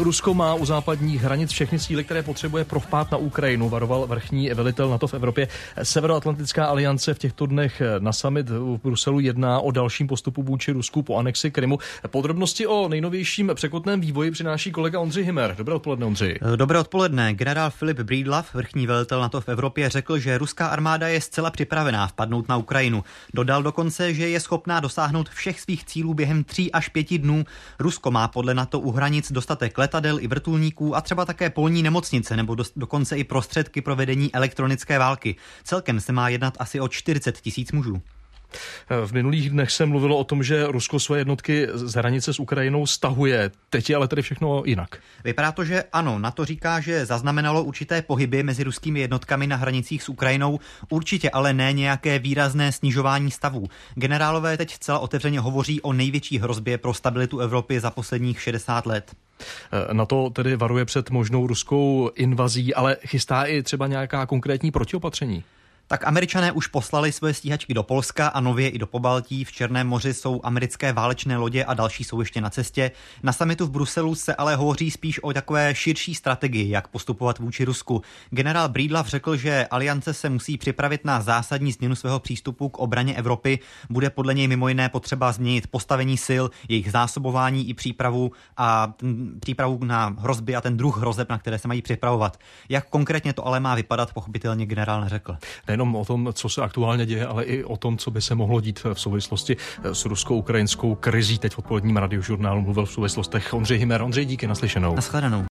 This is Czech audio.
Rusko má u západních hranic všechny síly, které potřebuje pro vpád na Ukrajinu, varoval vrchní velitel NATO v Evropě. Severoatlantická aliance v těchto dnech na summit v Bruselu jedná o dalším postupu vůči Rusku po anexi Krymu. Podrobnosti o nejnovějším překotném vývoji přináší kolega Ondřej Hymer. Dobré odpoledne, Ondřej. Dobré odpoledne. Generál Filip Breedlove, vrchní velitel NATO v Evropě, řekl, že ruská armáda je zcela připravená vpadnout na Ukrajinu. Dodal dokonce, že je schopná dosáhnout všech svých cílů během 3 až 5 dnů. Rusko má podle NATO u hranic dostatek letadel i vrtulníků a třeba také polní nemocnice nebo dokonce i prostředky pro vedení elektronické války. Celkem se má jednat asi o 40 000 mužů. V minulých dnech se mluvilo o tom, že Rusko své jednotky z hranice s Ukrajinou stahuje. Teď je ale tedy všechno jinak. Vypadá to, že ano. NATO říká, že zaznamenalo určité pohyby mezi ruskými jednotkami na hranicích s Ukrajinou, určitě ale ne nějaké výrazné snižování stavů. Generálové teď zcela otevřeně hovoří o největší hrozbě pro stabilitu Evropy za posledních 60 let. NATO tedy varuje před možnou ruskou invazí, ale chystá i třeba nějaká konkrétní protiopatření? Tak Američané už poslali svoje stíhačky do Polska a nově i do Pobaltí. V Černém moři jsou americké válečné lodě a další jsou ještě na cestě. Na summitu v Bruselu se ale hovoří spíš o takové širší strategii, jak postupovat vůči Rusku. Generál Breedlove řekl, že aliance se musí připravit na zásadní změnu svého přístupu k obraně Evropy. Bude podle něj mimo jiné potřeba změnit postavení sil, jejich zásobování i přípravu na hrozby a ten druh hrozeb, na které se mají připravovat. Jak konkrétně to ale má vypadat, pochopitelně generál neřekl. Nejenom o tom, co se aktuálně děje, ale i o tom, co by se mohlo dít v souvislosti s rusko-ukrajinskou krizí. Teď v odpoledním radiožurnálu mluvil v souvislostech Ondřej Hymer. Ondřej, díky, naslyšenou. Naschledanou.